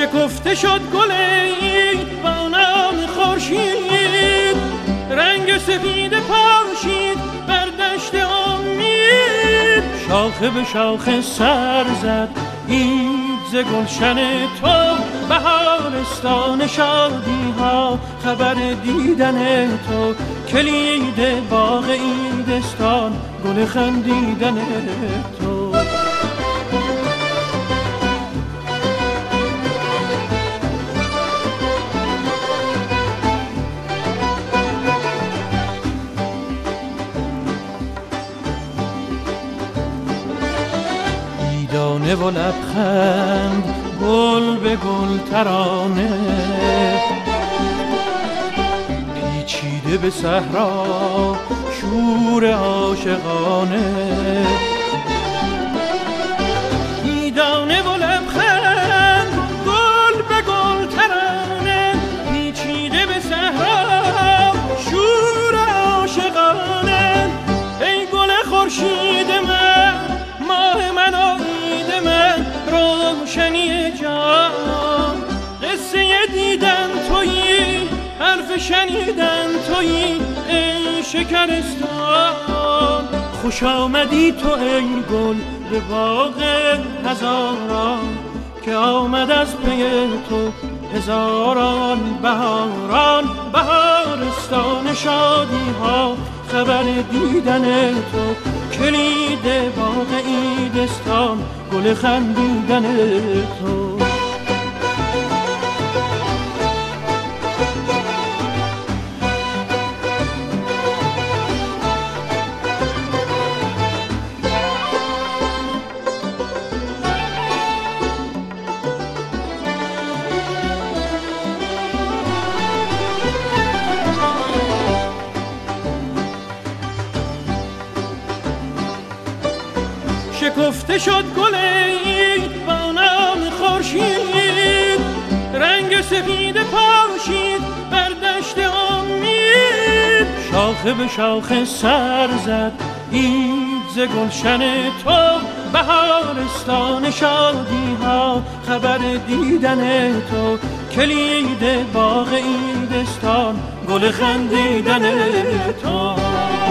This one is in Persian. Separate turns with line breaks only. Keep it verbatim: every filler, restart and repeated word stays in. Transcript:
شکفته شد گل عید با نام خورشید، رنگ سفید پاشید بر دشت امید. شاخه به شاخه سر زد عید ز گلشن تو، بهارستان شادی ها خبر دیدن تو. کلید باغ عیدستان گل خندیدن تو. دانه و لبخند گل به گل ترانه، پیچیده به صحرا شور عاشقانه. دانه و لبخند گل به گل ترانه، پیچیده به صحرا شور عاشقانه. ای گل خورشید من، ماه من و روشنی جان، قصه دیدن تویی، حرف شنیدن تویی ای شکرستان. خوش آمدی تو ای گل به باغ هزاران، که آمد از پی تو هزاران بهاران. بهارستان شادی ها خبر دیدن تو، کلید باغ عیدستان گل خندیدن تو. شکفته شد گل عید با نام خورشید، رنگ سفید پاشید بر دشت امید. شاخه به شاخه سر زد عید ز گلشن تو، بهارستان شادی ها خبر دیدن تو. کلید باغ عیدستان گل خندیدن تو.